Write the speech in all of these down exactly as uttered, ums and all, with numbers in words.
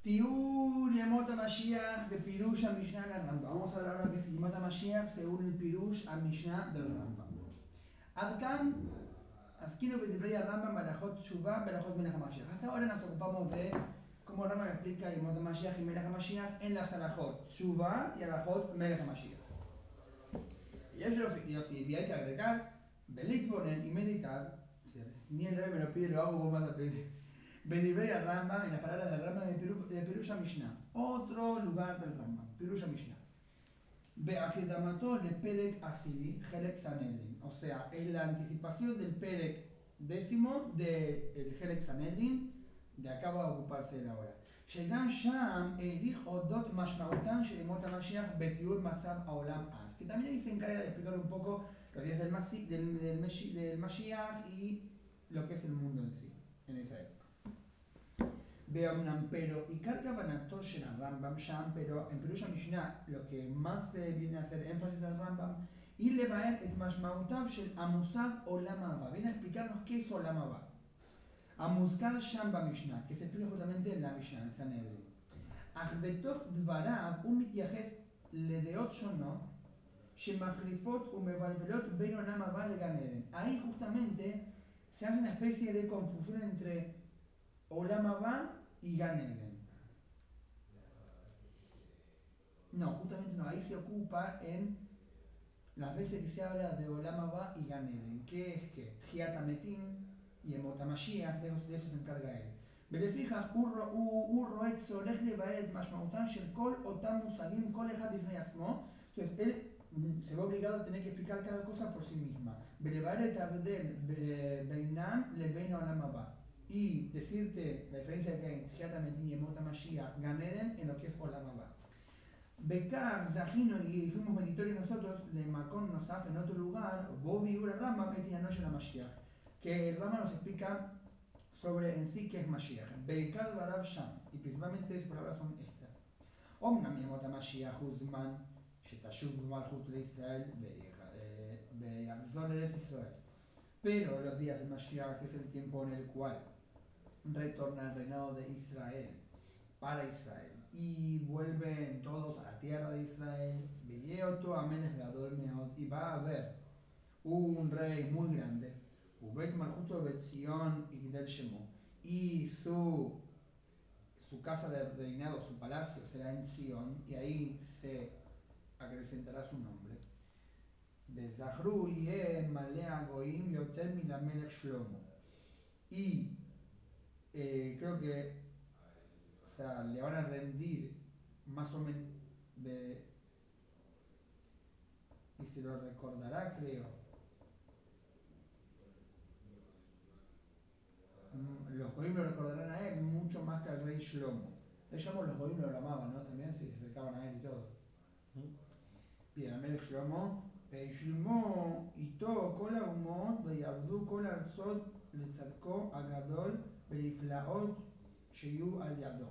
Tiur Yemot HaMashiach de Pirush HaMishnah del Rambam. Vamos a ver ahora qué es Yemot HaMashiach según el Pirush HaMishnah del Rambam. Adkan, Askino Bedivrei Rambam, Berajot Tshuva, Berajot Melech HaMashiach. Hasta ahora nos ocupamos de cómo Rambam explica Yemot HaMashiach y Melech HaMashiach en las Alajot Tshuva y Alajot Melech HaMashiach. Y así, y hay que agregar, Belitvonen y meditar, ni el rey me lo pide, lo hago, vos vas a pedir. Bedivrei Rambam, en las palabras del Rambam de Pirusha Mishnah, otro lugar del Rambam, Pirusha Mishnah. Beakedamato le Perek Asili, Helek Sanedrin, o sea, es la anticipación del Perek décimo del Helek Sanedrin, de acá va a ocuparse de ahora. שגם שם העריך אודות משמעותן של ימות המשיח בתיאור מצב העולם אז. Que también ahí se encarga de explicar un poco los días del, Masi, del, del, del Mashiach y lo que es el mundo en sí, en esa época. Beomnam, pero עיקר כוונתו של הרמב"ם שם, pero en Pirush HaMishnah lo que más se viene a hacer énfasis al Rambam y לבאר את משמעותיו של המושג עולם הבא. Viene a explicarnos qué es עולם הבא. המוזכר שם במשנה, que se explica justamente en la Mishnah, en Sanedrin. אך בתוך דבריו הוא מתייחס לדעות שונות שמחריפות ומבלבלות בין עולם הבא לגן עדן. Ahí justamente se hace una especie de confusión entre עולם הבא y Gan Eden. No, justamente no, ahí se ocupa en las veces que se habla de Olam Abba y Gan Eden, que es que Tchiat HaMetim y Emot HaMashiach, de eso, de eso se encarga él. ולפיכך הוא רואה צורך לבאר את משמעותם של כל אותם מושגים, כל אחד בפני עצמו. Entonces él se ve obligado a tener que explicar cada cosa por sí misma. ולבאר את ההבדל בינם לבין העולם הבא. Y decirte la diferencia que hay entre Tchiat HaMetim y Emot HaMashiach, Gan Eden, en lo que es Olam Abba. Bekar, Zahino, y fuimos benditorios nosotros, de Makon Nosaf, en otro lugar, Bobi Ura Rambam, Etina Noche la Mashiach, que el Rambam nos explica sobre en sí qué es Mashiach. Bekar Barav Sham, y principalmente sus palabras son estas. Omnam Yemot HaMashiach Uzman, Shetashuv Malchut LeIsrael, Beyachzor Eretz Israel. Pero los días de Mashiach es el tiempo en el cual retorna el reinado de Israel para Israel y vuelven todos a la tierra de Israel, y va a haber un rey muy grande, y su, su casa de reinado, su palacio será en Sion, y ahí se acrecentará su nombre. וזכרו יהיה מלא הגויים יותר מלמלך שלמה. Y eh, creo que o sea, le van a rendir más o menos de, y se lo recordará, creo. Los Goim lo recordarán a él mucho más que al rey Shlomo. De hecho, los Goim lo amaban, ¿no? También se acercaban a él y todo. Bien, המלך שלמה, וישלמו איתו כל האומות ויעבדו כל הארצות לצדקו הגדול בנפלאות שיהיו על ידו.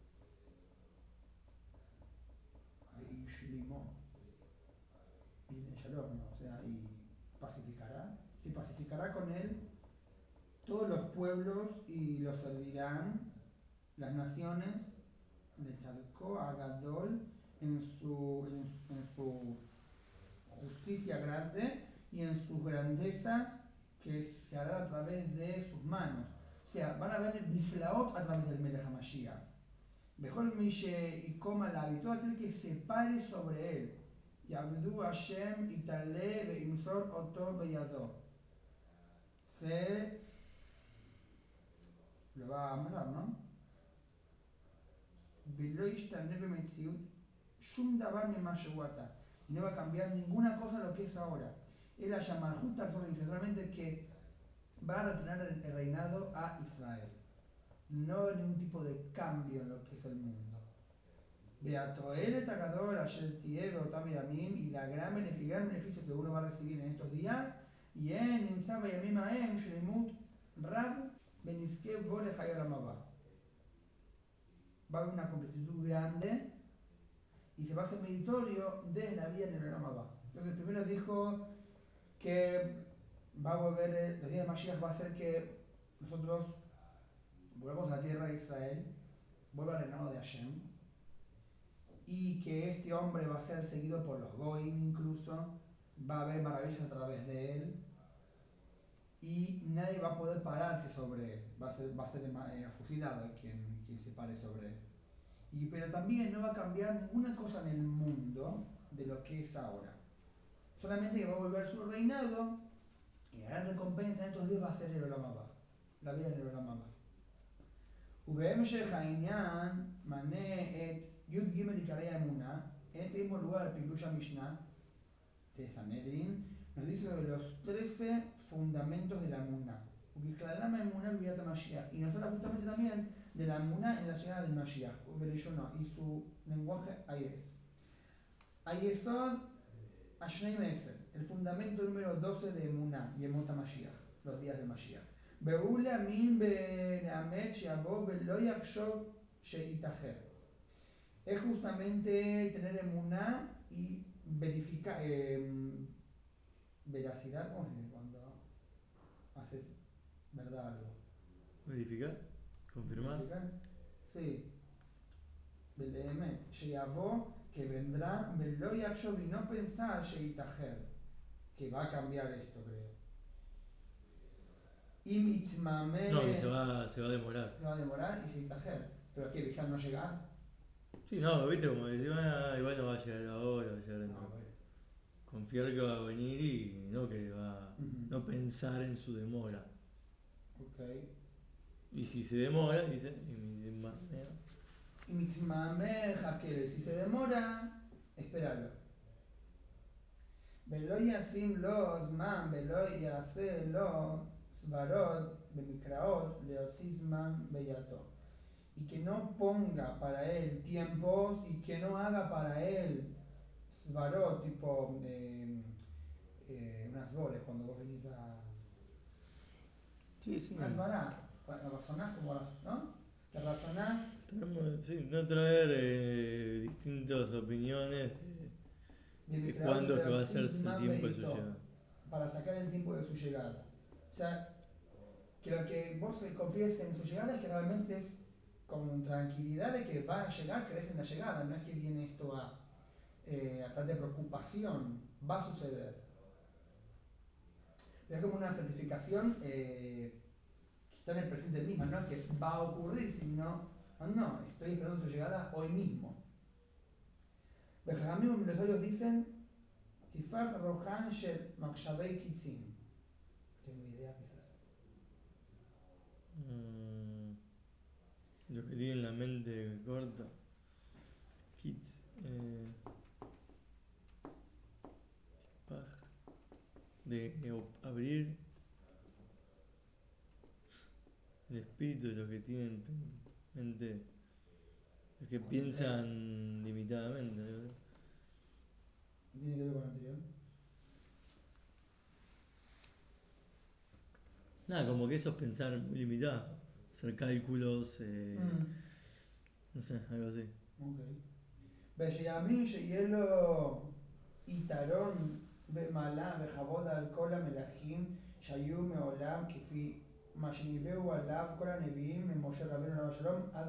וישלימו. Viene Shalom, ¿no? O sea, y pacificará. Se pacificará con él. Todos los pueblos y los servirán, las naciones, le Tzadko Agadol en su, en, en su justicia grande y en sus grandezas que se harán a través de sus manos. O sea, van a ver el Niflaot a través del Melech HaMashiach. Bejol Mishe y coma la todo aquel que se pare sobre él. Yabdu Hashem Itale Veimsor Oto Beyado. Se lo va a mandar, ¿no? ולא ישתנה במציאות שום דבר ממה שהוא עתה. Y no va a cambiar ninguna cosa lo que es ahora. Él a llamar justa solo dice solamente que va a retornar el reinado a Israel. No va a haber ningún tipo de cambio en lo que es el mundo. והתועלת הגדול אשר תהיה באותם ימים, y la gran beneficio, gran beneficio que uno va a recibir en estos días, יהיה נמצא בימים ההם שלמות רב ונזכה בו לחיי עולם הבא. Va a haber una completitud grande y se va a hacer meritorio de la vida en el Olam Abba. Entonces primero dijo que va a volver, los días de Mashiach va a hacer que nosotros volvamos a la tierra de Israel vuelva al reinado de Hashem, y que este hombre va a ser seguido por los Goim incluso, va a haber maravillas a través de él, y nadie va a poder pararse sobre él, va a ser, va a ser eh, fusilado quien, quien se pare sobre él. Y, pero también no va a cambiar ninguna cosa en el mundo de lo que es ahora. Solamente que va a volver su reinado y la gran recompensa en estos días va a ser el Olam Abba, la vida en el Olam Abba. ובהמשך העניין מנה את י"ג עיקרי האמונה, en este mismo lugar, Pirush Mishnah de Sanedrin, nos dice sobre los trece fundamentos de la Emuná. Ubiclalama Emuná Viviata Mashiach. Y nos habla justamente también de la Emuná en la llegada del Mashiach, y su lenguaje Ayes. Ayesod Ashnei Meser, el fundamento número doce de Emuná, Yemota Mashiach, los días del Mashiach. Beula min be'amet she'abo ve'lo yachshov she'itacher. Es justamente tener emuná y verificar, eh, veracidad, ¿cómo se dice? Cuando haces verdad algo. ¿Verificar? ¿Confirmar? ¿Verificar? Sí. Belemet, sheyavó, que vendrá, velo yachshov, y no pensar she'itacher, que va a cambiar esto, creo. Im itmame, No, que se va, se va a demorar. se va a demorar y she'itacher. ¿Pero qué? ¿Vigilar no llegar? Sí, no, viste como decir, ah, igual no va a llegar ahora, va a llegar No, dentro. bueno. Confiar que va a venir y no que va. Uh-huh. No pensar en su demora. Ok. Y si se demora, dice, y me dice, Y mitmame, jaquere, si se demora, espéralo. ולא ישים לו זמן ולא יעשה לו סברות במקראות להוציא זמן בידו. Y que no ponga para él tiempos y que no haga para él svarot, tipo eh, eh, unas bolas cuando vos venís a. sí, sí. Unas vará, razonás como, ¿no? Que razonás Tenemos, sí, no traer eh, distintas opiniones de de, mi de creador cuándo es que va a ser el Leotzisman tiempo de su Beitó llegada. para sacar el tiempo de su llegada. O sea, que lo que vos confíes en su llegada es que realmente es con tranquilidad de que va a llegar, crees en la llegada, no es que viene esto a, eh, a tal de preocupación, va a suceder. Pero es como una certificación eh, que está en el presente mismo, no es que va a ocurrir, sino, no, no, estoy esperando su llegada hoy mismo. Los amigos los sabios dicen, Tifaj Rohan Shel Makshavei Kitzin. No tengo idea qué es eso. Mm, lo que tiene la mente corta. Kids. Eh, paj, de eh, abrir el espíritu de los que tienen mente. Los que Complex. piensan limitadamente. ¿No? ¿Tiene que ver con lo anterior? Nada, como que eso es pensar muy limitado. Hacer cálculos, eh, Mm, no sé, algo así. ok. ושיאמין שיהיה לו יתרון ומעלה וכבוד על כל המלכים שהיו מעולם כפי מה שניבאו עליו כל הנביאים ממשה רבינו עליו השלום עד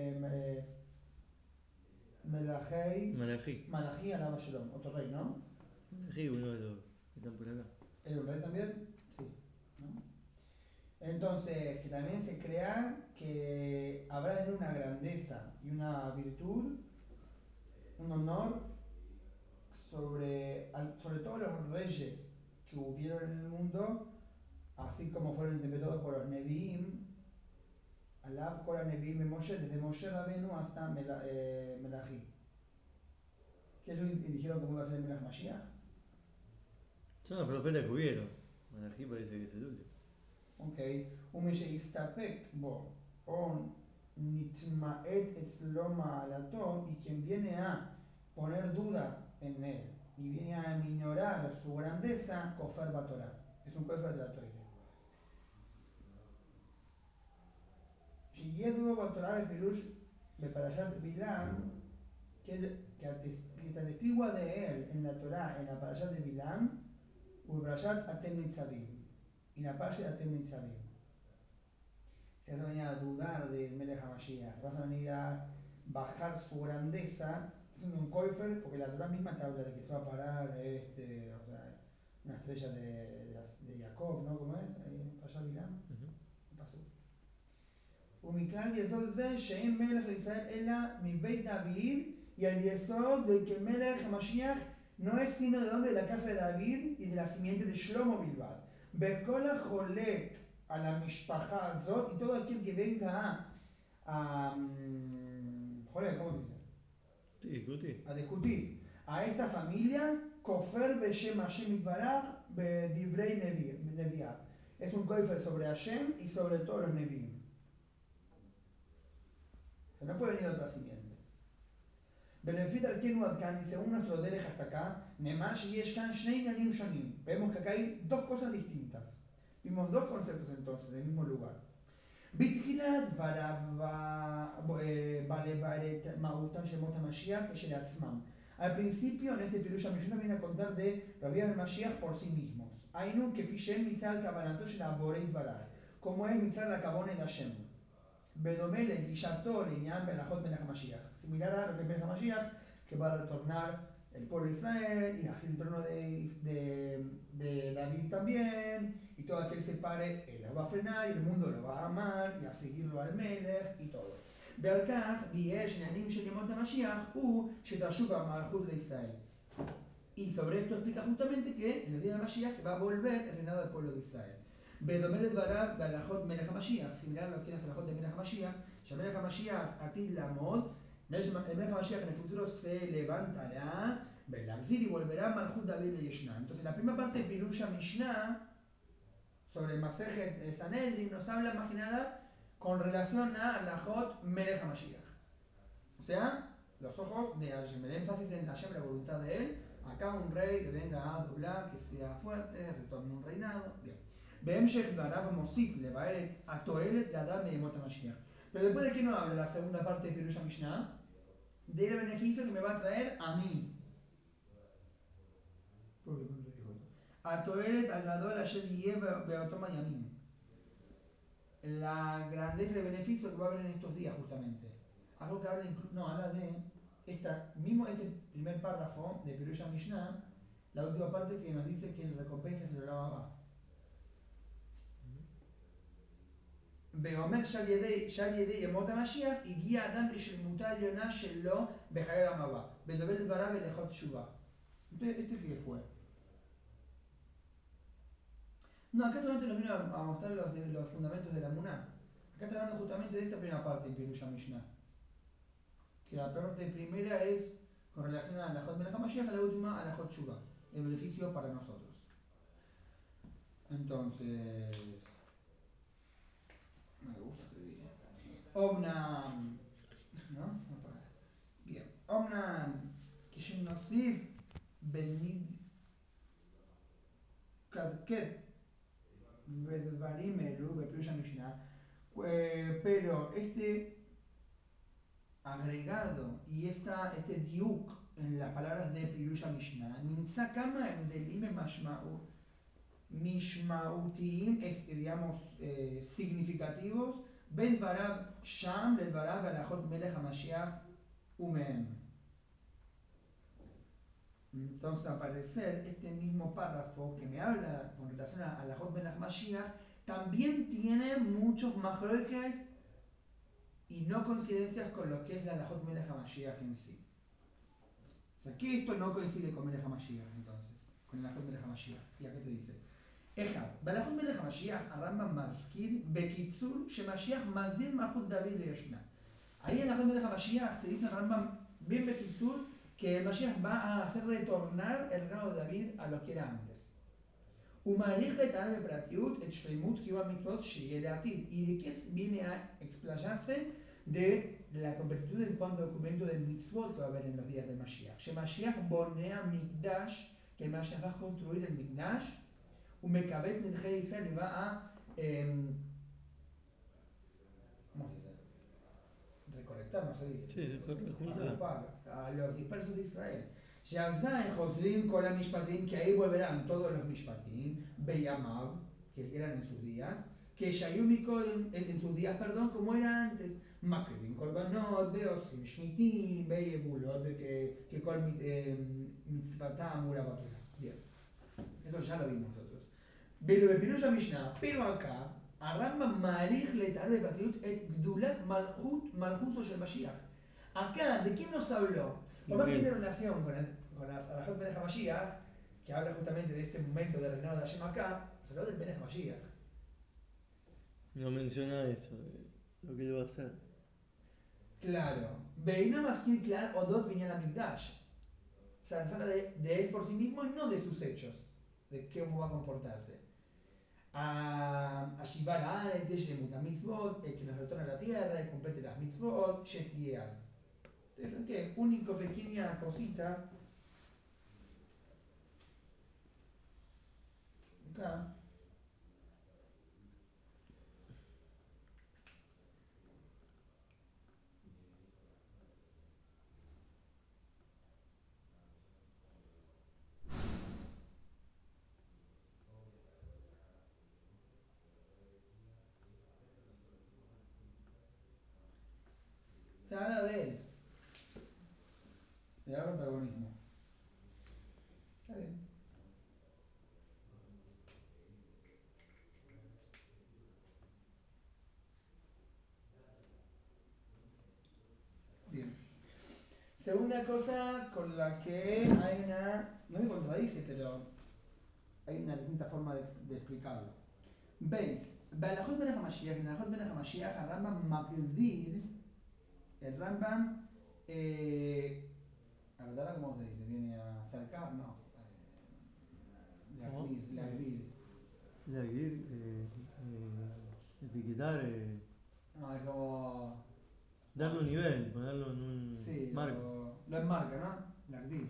מלאכי Malají. מלאכי עליו השלום, otro rey, ¿no? Malají, uno de los que están por acá. ¿Era un rey también? Sí, ¿no? Entonces, que también se crea que habrá en una grandeza y una virtud, un honor sobre, sobre todos los reyes que hubieron en el mundo, así como fueron interpretados por los Nevi'im, Alab, Korah, Nevi'im y Moshe, desde Moshe Rabenu hasta Mela, eh, Melají. Que ellos dijeron cómo iba a ser el Melach Mashiach. Son los profetas que hubieron. Malají parece que es el último. Ok. Umesheistapek bo, o nitmaet etzlo ma'alato, y quien viene a poner duda en él y viene a minorar su grandeza, kofer batorá. Es un kofer de la Toire. Shiyedbo batorá de Pirush de Parashat Bilam, que, que atestigua de él en la Torah, en la Parashat de Bilam, u Parashat Atem Nitzavim, y la Parashat Atem Nitzavim. si vas a venir a dudar del Melech HaMashiach, vas a venir a bajar su grandeza, haciendo un koifer, porque la Torah misma te habla de que se va a parar este, o sea, una estrella de, de, de Jacob, ¿no? ¿Cómo es? Ahí, para allá, Bilam. Ujú. ¿Qué pasó? ומכאן יסוד זה שאין מלך לישראל אלא מבית דוד, y al yesod de que el Melech HaMashiach no es sino de donde, de la casa de David y de la simiente de Shlomo Bilbad. בכל החולק על המשפחה הזאת, y todo aquel que venga a, a joder, ¿cómo dice? Sí, discutí. A discutir a esta familia, Kofer Beshem Hashem Itbaraj Bedivrei Neviat. Es un kofer sobre Hashem y sobre todos los Nevi'im. O sea, no puede venir de otra simiente. Benefit al Kenu Adkan, y según nuestro Derech hasta acá, Nemar Sheyesh Kan Shnei Nanim Shonim. Vemos que acá hay dos cosas distintas. Vimos dos conceptos entonces, en el mismo lugar. בתחילת דבריו בא לבאר את מהותם של מות המשיח כשלעצמם. Al principio, en este Pirush Mishnah viene a contar de los días del Mashiach por sí mismos. היינו כפי שהם מצד כוונתו של עבורי דבריו, como es מצד הכוונה de Hashem. בדומה לגישתו לעניין בהלכות מלך המשיח. Similar a lo que es מלך המשיח, que va a retornar el pueblo de Israel y así el trono de, de, de David también, y todo aquel se pare, él lo va a frenar y el mundo lo va a amar y a seguirlo al Melech y todo. ועל כך, ויש עניינים של ימות המשיח, הוא שתשוב המלכות לישראל. Y sobre esto explica justamente que en los días de Mashiach va a volver el reinado del pueblo de Israel. בדומה לדבריו בהלכות מלך המשיח, similar a lo que es las alajot de מלך המשיח, שהמלך המשיח עתיד לעמוד, el מלך המשיח en el futuro se levantará, ולהחזיר y volverá מלכות דוד לישנה. Entonces la primera parte de Pirusha Mishnah sobre el Masejet de Sanedrin nos habla más que nada con relación a alajot Melech HaMashiach. O sea, los ojos de Hashem, el énfasis en Hashem, la voluntad de él. Acá un rey que venga a doblar, que sea fuerte, retorne un reinado. Bien. בהמשך דבריו מוסיף לבאר את התועלת לאדם מימות המשיח. Pero después de qué no habla la segunda parte de Pirush Mishnah, del beneficio que me va a traer a mí. ¿Por qué no lo dijo esto? התועלת הגדול אשר יהיה באותו הימים. La grandeza y beneficio que va a haber en estos días justamente. Algo que habla, no, habla de esta, mismo este primer párrafo de Pirush Mishnah, la última parte que nos dice que la recompensa se lo lava. ואומר שעל ידי ימות המשיח הגיע אדם לשלמותה העליונה שלו בחיי העולם הבא, ודומה לדבריו ולהלכות תשובה. Entonces, ¿este qué fue? No, acá solamente nos viene a mostrar los, los fundamentos de la Muná. Acá está hablando justamente de esta primera parte en Pirush Mishnah. Que la parte primera es con relación a la Jot Melech HaMashiach, la última a la Jot Shuba, el beneficio para nosotros. Entonces, no me gusta escribir. Omnam, ¿no? Bien. Omnam, כשנוסיף בנדקת ודברים אלו בפירוש המשנה, pero este agregado y esta, este diuk en las palabras de Pirush Mishnah, נמצא כמה הבדלים משמעותיים, es, digamos, eh, significativos, בין דבריו שם לדבריו בהלכות מלך המשיח ומהם. Entonces, al parecer, este mismo párrafo que me habla con relación a, a la Jot Melech Mashiach también tiene muchos majloques y no coincidencias con lo que es la Jot Melech Mashiach en sí. O sea, que esto no coincide con Melech Mashiach entonces, con la Jot Melech Mashiach. ¿Y acá te dice? אחד, בהלכות מלך המשיח הרמב"ם מזכיר בקיצור שמשיח מזיר מלכות דוד לישנה. Ahí en la Jot Melech Mashiach te dice el Rambam bien bekitzur que el Mashiach va a hacer retornar el reinado de David a lo que era antes. ומעריך לטענה בפרטיות את שלמות קיום המצוות שיהיה לעתיד. ¿Y de qué viene a explayarse? De la completitud en cuanto al cumplimiento del mitzvot que va a haber en los días de Mashiach. שמשיח בונה מקדש, que Mashiach va a construir el מקדש, ומקבץ נדחי ישראל y va a... Eh, ¿cómo se dice? Recolectar, no se dice, Sí, juntar. agrupar a los dispersos de Israel. Shazai Josrim Kol HaMishpatim, que ahí volverán todos los Mishpatim, Beyamav, que eran en sus días, que Shayumi Kodem, en, en sus días, perdón, como era antes, Makrim, Korbanot, Beosim, Shmitim, Beyebulot, que, que Kol mit- eh, Mitzvatam, Urabatura. Bien, eso ya lo vimos nosotros. Pero Bepirush Mishnah, pero acá, Arramba Marich Letar de Patriut et Gdulat Malchut Malchuso Shel Mashiach. Acá, ¿de quién nos habló? Por más que tiene Gimel. relación con, el, con la Arajot Benech HaMashiach, que habla justamente de este momento de reinado de Hashem acá, nos habló del Benech HaMashiach. No menciona eso, de lo que él va a hacer. Claro. Veina Maskir Klar Odot Binyan Amigdash. O sea, nos habla de, de él por sí mismo y no de sus hechos, de cómo va a comportarse. A, a Shivar Ares, Yesh Muta Mitzvot, el que nos retorna a la tierra y complete las Mitzvot, Shetiaz. Entonces, ¿qué? Única pequeña cosita. Acá. Se habla de él. Le da protagonismo. Está bien. Bien. Segunda cosa con la que hay una. No me contradice, pero hay una distinta forma de, de explicarlo. Veis, בהלכות מלך המשיח, en הלכות מלך המשיח, הרמב"ם מגדיר, el Rambam, eh, a ver, ahora cómo se dice, viene a acercar, no, eh, ¿Cómo? lagdir, lagdir, Lagdir, eh, eh, etiquetar, eh, no, es como, darle un nivel, ponerlo en un sí, marco. lo, lo enmarca, ¿no? Lagdir.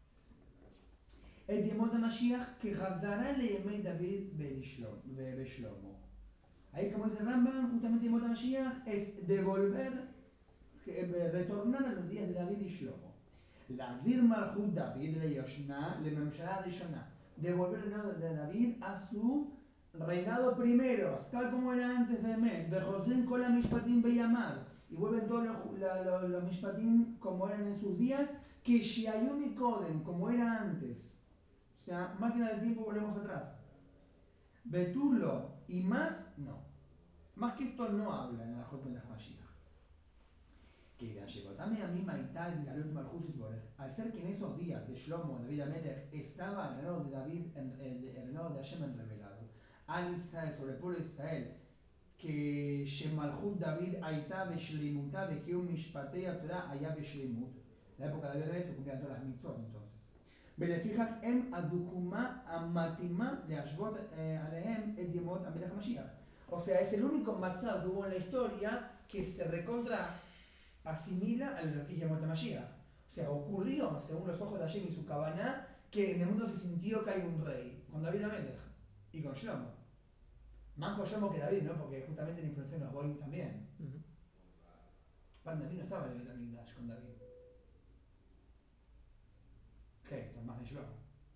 את ימות המשיח כחזרה לימי דוד ושלמה. Ahí, como dice Rambam, justamente Yemot HaMashiach es devolver, retornar a los días de David y Shlomo. להחזיר מלכות דוד ליושנה לממשלה הראשונה. Devolver el reinado de David a su reinado primero, tal como era antes de Met. וחוזרים כל המשפטים בימיו. Y vuelven todos los, la, los, los mishpatim como eran en sus días, que שהיו מקודם, como era antes. O sea, máquina del tiempo, volvemos atrás. Betulo y más, no. Más que esto no habla en la Jot Ben Mashiach. Que llegó también a mí Maitá de Galut Malchus Isborech. Al ser que en esos días de Shlomo, David Amelech, estaba el reinado de David, en, el, el reinado de Hashem en revelado. Al Israel, sobre el pueblo de Israel, que Shemalchut David Aitá Beshleimutá Bekium Mishpatei Torah Ayá Beshleimut. En la época de David Amelech se cumplían todas las mitzvot entonces. ולפיכך הם הדוגמה המתאימה להשוות עליהם את ימות המלך המשיח. O sea, es el único matzah que hubo en la historia que se recontra asimila a lo que es Yamot Mashiach. O sea, ocurrió, según los ojos de Hashem y su cabana, que en el mundo se sintió que hay un rey, con David Amelech y con Shlomo. Más con Shlomo que David, ¿no? Porque justamente le influenció en los Goim también. Ujú. Para David no estaba en el Dash con David. ¿Qué? Más de Shlomo.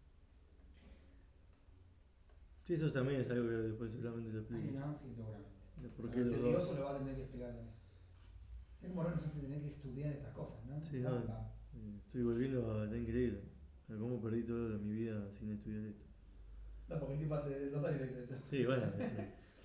Sí, eso también es algo que después seguramente lo Ah, sí, explique. no, sí, seguramente. De O por sea, qué lo los tedioso dos. lo va a tener que explicar también. Es como no nos hace tener que estudiar estas cosas, ¿no? Sí, no, Rambam. eh, estoy volviendo a. Está increíble. O sea, cómo perdí toda mi vida sin estudiar esto. No, porque el tipo hace dos años que dice esto. Sí, bueno, eso.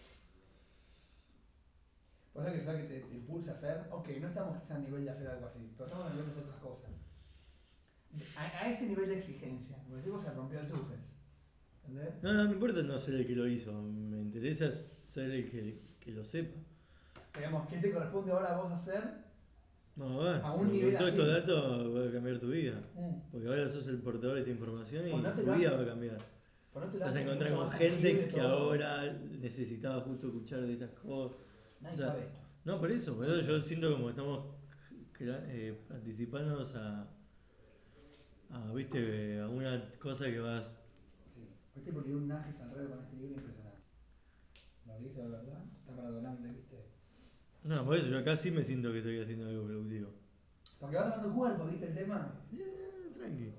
Por eso que sabes que te, te impulsa a hacer, ok, no estamos quizás a nivel de hacer algo así, pero estamos a nivel de hacer otras cosas. A, a este nivel de exigencia, porque el tipo se rompió el trujes. ¿Entendés? No, no me importa no ser el que lo hizo. Me interesa ser el que, que lo sepa. Digamos, ¿qué te corresponde ahora a vos hacer Vamos a ver, a un porque nivel con todos estos así? datos va a cambiar tu vida. Mm. Porque ahora sos el portador de esta información Pues y no te tu lo vida hace, va a cambiar. pues no te Te lo vas a hace encontrar mucho con más tangible gente que todo. ahora necesitaba justo escuchar de estas cosas. O Nadie sea, sabe esto. no, por eso, por Nadie eso yo sabe. siento como que estamos crea- eh, anticipándonos a, a, viste, a una cosa que vas. Sí. Este tipo le dio un najes al revés con este libro impresionante. Lo dice de verdad, está para donarle, ¿viste? No, por eso yo acá sí me siento que estoy haciendo algo productivo. Porque va tomando cuerpo, ¿viste el tema? Eh, tranqui.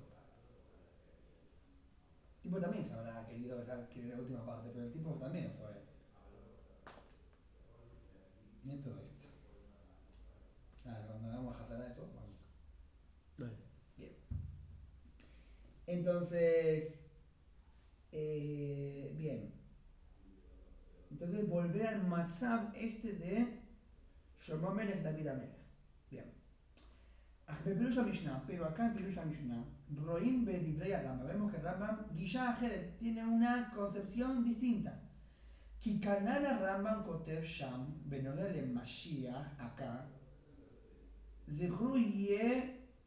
El tipo también se habrá querido querer la última parte, pero el tipo también fue. Mira todo esto. Nada, cuando hagamos Hazara esto, vamos. Dale. Bien. Entonces, eh, bien. Entonces volver al Matzab este de Shlomo Melech David Amelech. Bien. בפירוש המשנה, pero acá en פירוש המשנה, רואים בדברי הרמב"ם, vemos que Rambam, גישה אחרת, tiene una concepción distinta. כי כנ"ל הרמב"ם כותב שם, בנוגע למשיח, acá, זכרו יהיה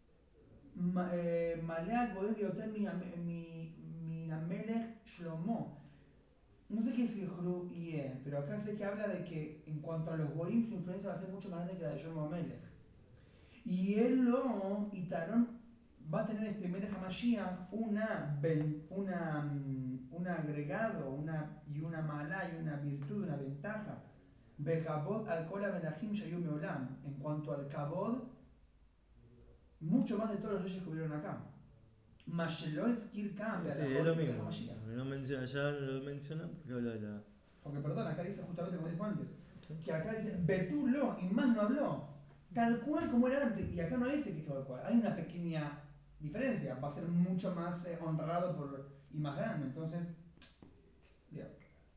מלא הגויים ויותר מן המלך שלמה. No sé qué es Zihru Yeh, pero acá sé que habla de que en cuanto a los Goim, su influencia va a ser mucho más grande que la de Shlomo Melech. Y él lo, y Tarón va a tener este Melech HaMashiach una, una, mm, un agregado una, y una mala y una virtud, una ventaja. Bekabod al Kol HaMelachim Shayu Meolam. En cuanto al Kabod, mucho más de todos los reyes que hubieron acá. Mashelo Eskir Kam, Sí, sí, es Be'alachot lo Melech mismo. HaMashiach. No menciona, allá no lo menciona porque habla de la. Porque, perdón, acá dice justamente como dijo antes, que acá dice Betulo y más no habló. Tal cual como era antes. Y acá no dice que tal cual. Hay una pequeña diferencia. Va a ser mucho más eh, honrado por, y más grande. Entonces, bien.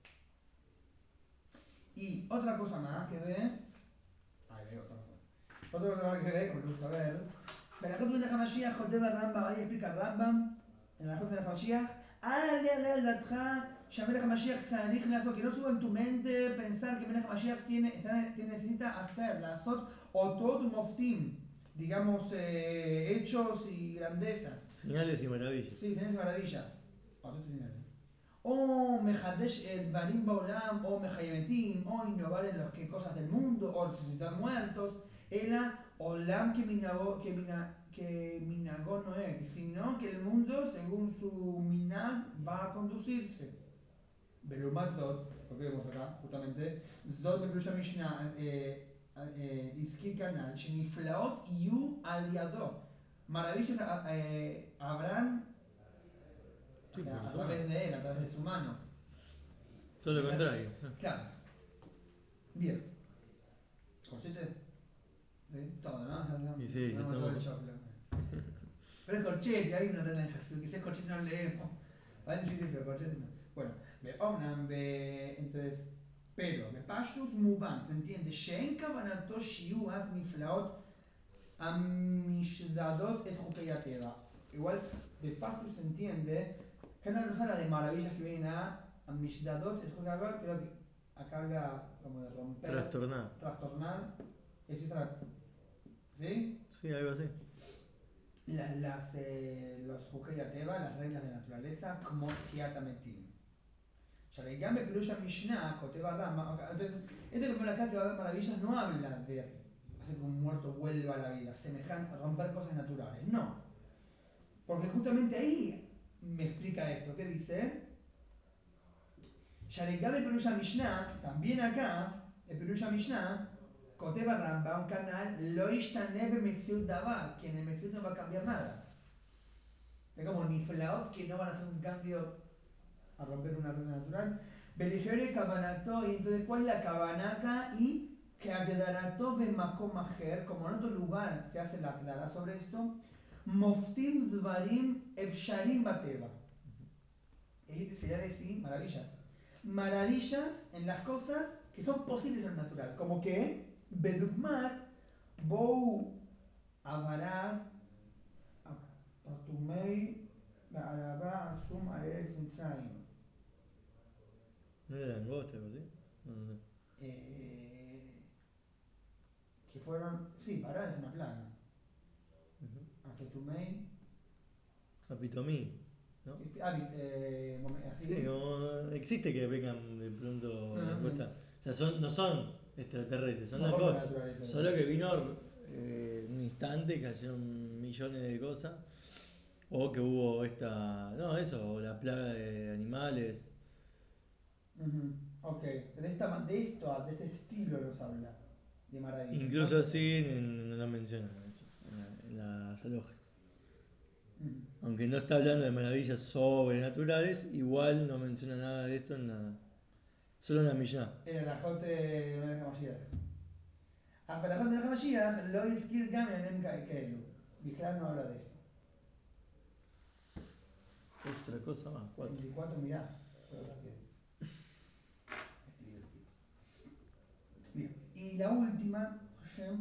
Y otra cosa más que ve. Ahí veo otra cosa. Otra cosa más que ve, como le gusta ver. Berajot ben Hamashiach, Jotev Rambam, ahí explica Rambam. En la Jot ben Hamashiach. אל יעלה על דעתך שהמלך המשיח צריך לעשות, que no suba en tu mente pensar que המלך המשיח tiene, tiene, necesita hacer, לעשות אותות ומופתים, digamos, eh, hechos y grandezas. Señales y maravillas. Sí, señales y maravillas. אותות y señales. או מחדש דברים בעולם, או מחיה מתים, או innovar en los que cosas del mundo, o resucitar muertos, אלא עולם כמנהגו, כמנהגו נוהג, sino que el mundo, según su minag, va a conducirse. ולעומת זאת, lo que vemos acá, justamente, זאת בפירוש המשנה, הזכיר כנ"ל, שנפלאות יהיו על ידו. maravillas eh, habrán, o Sí, sea, por a su mano. través de él, a través de su mano. Todo lo Señal, contrario. claro. Bien. ¿Corchete? ¿Sí? Todo, ¿no? Y sí, Tenemos todo el estamos. choclo. Pero es corchete, hay una regla en Jesús, que si es corchete no leemos. A veces sí, pero corchete no. Bueno, באומנם, entonces, pero, בפשטוס מובן, se entiende, שאין כוונתו שיהיו אז נפלאות המשדדות את חוקי הטבע. Igual, de Pastus se entiende, que no nos habla de maravillas que vienen a Mishdadot, el juego de creo que acá habla como de romper, Trastornar. trastornar, es decir, ¿sí? Sí, algo así. Las, las, eh, los Jukei Ateva, las reglas de naturaleza, como Hiatametim. גם בפירוש המשנה, כותב הרמב"ם, entonces, este que pone acá que va a haber maravillas no habla de hacer que un muerto vuelva a la vida, semejante, romper cosas naturales, no. Porque justamente ahí me explica esto, que dice, גם בפירוש המשנה, también acá, el פירוש המשנה, כותב הרמב"ם כנ"ל, לא ישתנה במציאות דבר, que en el מציאות no va a cambiar nada. Es como niflaot que no van a hacer un cambio a romper una regla natural. Beligere Kabanato, y entonces ¿cuál es la Kabanaka? Y que Agdarato Bemakom Aher, como en otro lugar se hace la Agdara sobre esto, Moftim Zvarim Efsharim Bateva. Serían así, maravillas. Maravillas en las cosas que son posibles en lo natural. Como que, Bedukmat, Bou Avarad, Apatumei, Ba'araba, Asum, Aeretz Mitzrayim. ¿No era langosta algo así? No, no sé. Eh, que fueron, sí, Pará es una plaga. Ujú. Afetumei, Apitomí, ¿no? eh, Sí, así. como existe que vengan de pronto Uh-huh. langostas. O sea, son, no son extraterrestres, son No rompe la langostas. naturaleza. Solo que vino eh, en un instante, cayeron millones de cosas. O que hubo esta. No, eso, o la plaga de animales. Uh-huh. Ok, de, esta, de esto, de este estilo nos habla, de maravillas, ¿no? Incluso así no lo mencionan, de hecho, en, la- en las alojas. Uh-huh. Aunque no está hablando de maravillas sobrenaturales, igual no menciona nada de esto en la. Solo en la Mishnah. Era el ajote de Melech Hamashiach. אבל אחות מלך המשיח לא הזכיר גם עניינים כאלו. בכלל no habla de esto. Otra cosa más, cuatro. sesenta y cuatro, mirá. Puedo ver que escribe el tipo. Bien. Y la última, Hashem.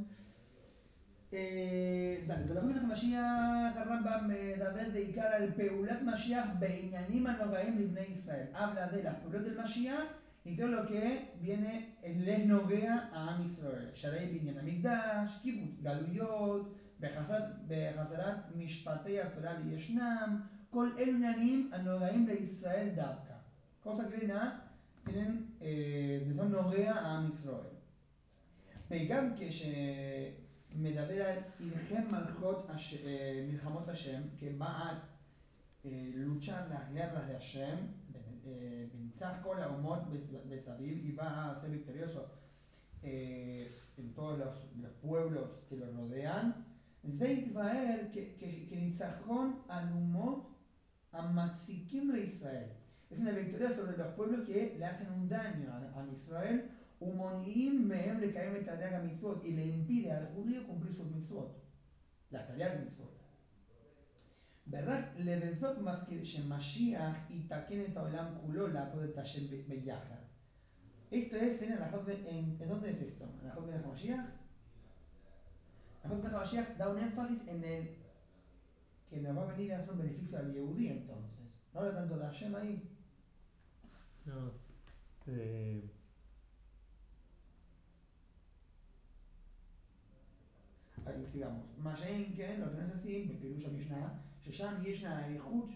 ד' ולאחר מלך המשיח הרמב"ם מדבר בעיקר על פעולת משיח בעניינים הנוגעים לבני ישראל. habla de las פעולות del Mashiach y todo lo que viene les נוגע העם ישראל. שהרי בעניין המקדש, קיבוץ גלויות, בחזרת משפטי התורה לישנם, כל אלו עניינים הנוגעים לישראל דווקא. cosas que vienen a, tienen, eh, que son נוגע העם ישראל. וגם כשמדבר על הלחם מלכות מלחמות השם, כבעל luchar las guerras de Hashem, וניצח כל האומות מסביב, y va a ser victorioso eh, en todos los, los pueblos que lo rodean, זה יתבהר כניצחון על אומות המציקים לישראל. Es una victoria sobre los pueblos que le hacen un daño a, a Israel, ומונעים מהם לקיים את תרי"ג המצוות, y le impide al judío cumplir sus mitzvot, las תרי"ג מצוות. ורק לבסוף מזכיר שמשיח יתקן את העולם כולו לעבוד את השם ביחד. Esto es en Alajot, en, ¿en dónde es esto? ¿En Alajot Melech HaMashiach? Alajot Melech HaMashiach da un énfasis en el que nos va a venir a hacer un beneficio al Yehudí entonces. No habla tanto de Hashem ahí. No. Eh, ahí sigamos. מה שאין כן, לא תנס עשים, בפירוש המשנה, ששם ישנה אריכות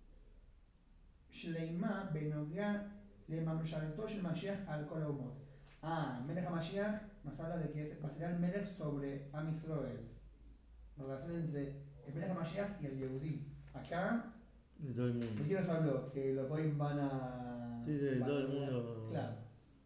שלמה בנוגע לממשלתו של משיח על כל האומות. Ah, Melech HaMashiach nos habla de que va a ser el Melech sobre Am Israel. La relación entre el Melech HaMashiach y el Yehudí. Acá, de todo el mundo. ¿de quién nos habló? Que los Goyim van a... Sí, de van todo a, el mundo. claro.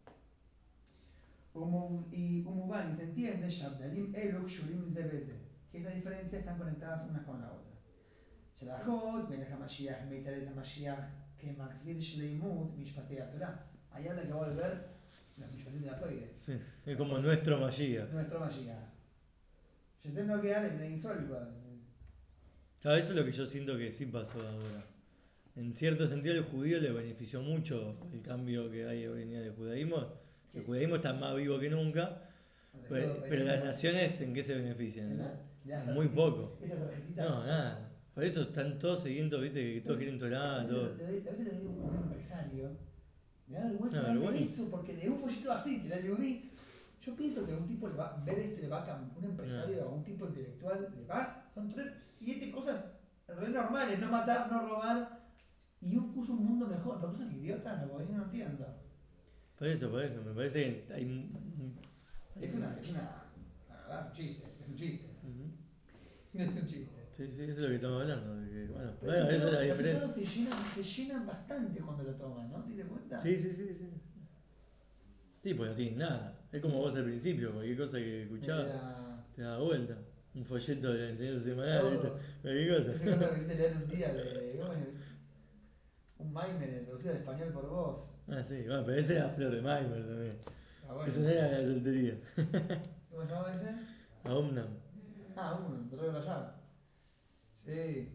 Y Umuban, y se entiende, Shabdalim Elu Kshurim Ze Beze, que estas diferencias están conectadas unas con la otra. Shalachot, Melech HaMashiach, Meitaret HaMashiach, que Machzir Shleimut, Mishpatei HaTorah. Ahí habla que va a volver los Mishpatim de la Toire. Sí, es como nuestro Mashiach. Nuestro Mashiach. שזה נוגע לבני ישראל בלבד. Claro, eso es lo que yo siento que sí pasó ahora. En cierto sentido, el judío le benefició mucho el cambio que hay hoy en día del judaísmo. El judaísmo está más vivo que nunca, pero, pero las naciones, ¿en qué se benefician? ¿No? En muy poco. No, nada. Por eso están todos siguiendo, viste, que todos quieren Torah, todo. A veces le digo a un empresario, me da vergüenza Una darle vergüenza. esto, porque de un follito así, que era Yehudí, yo pienso que a un tipo le va, ver esto le va a cambiar, un empresario, a un tipo intelectual, le va, son tres, siete cosas re normales, no matar, no robar, y un puso un mundo mejor, pero son idiotas, lo no entiendo. Por eso, por eso, me parece que hay. Es una, es una, la verdad, es un chiste, es un chiste. Uh-huh. Es un chiste. Sí, sí, eso es lo que estamos hablando. De que, bueno, Pero bueno, si esa es la los diferencia. se llenan, se llenan bastante cuando lo toman, ¿no? ¿Te das cuenta? Sí, sí, sí, sí. Sí, pues no tienen nada. Es como vos al principio, cualquier cosa que escuchabas Era... te da vuelta. Un folleto de la enseñanza semanal, ¿viste? Todo. Cualquier cosa. Esa cosa que quisiste leer un día de. ¿Cómo es? Un Maimer traducido al español por vos. Ah, sí, bueno, pero ese era Flor de Maimer también. Ah, bueno. Esa no era la tontería. ¿Cómo se llamaba ese? A Omnam. Ah, uno, de Río Rayado. Sí.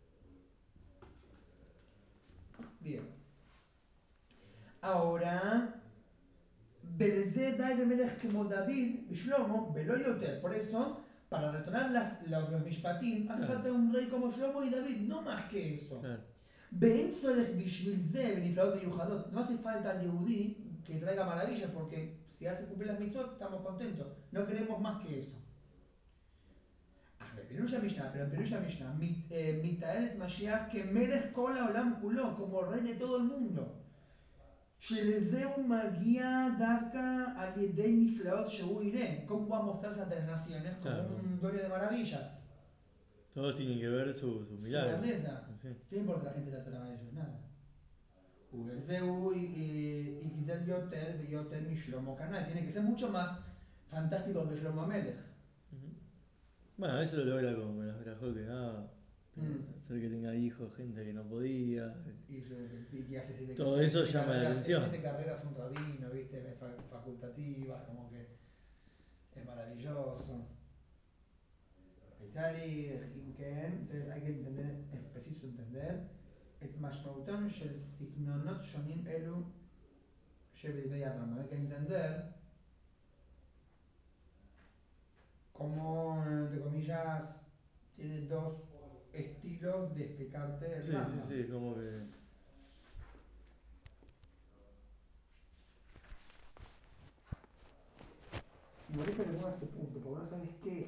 Bien. Ahora. Belezé David Melech como David, Shlomo, Belo Yoter. Por eso, para retornar las, los, los Mishpatim, hace Claro. falta un rey como Shlomo y David, no más que eso. Claro. ואין צורך בשביל זה בנפלאות מיוחדות. No hace falta al יהודי que traiga maravillas, porque si hace cumplir las mitzvot, estamos contentos. No queremos más que eso. אך בפירוש המשנה, pero en פירוש המשנה, מתאר את משיח כמלך כל העולם כולו, como rey de todo el mundo. שלזה הוא מגיע דווקא על ידי נפלאות שהוא יראה. ¿Cómo va a mostrarse ante las naciones? Como Claro. un dueño de maravillas. Todos tienen que ver su, su Su milagro. grandeza. Sí. ¿Qué le importa a la gente de la Torah a ellos? Nada. ובזהו יגדל יותר ויותר משלמה קנאי. Tiene que ser mucho más fantástico que Shlomo Amelech. Uh-huh. Bueno, eso lo logra como las brajó que daba. Mm. Hacer que tenga hijos, gente que no podía. Y, su, y hace siete, Todo siete, eso siete llama la carreras, atención. siete carreras un rabino, viste, facultativa, como que Es maravilloso. Pizzali, אם כן, hay que entender, es preciso entender את משמעותם של סגנונות שונים אלו שבדברי הרמב"ם. Hay que entender cómo, entre comillas, tiene dos estilos de explicarte el Sí, sí, Rambam. sí, como que. Y por eso le pongo este punto, porque no sabes qué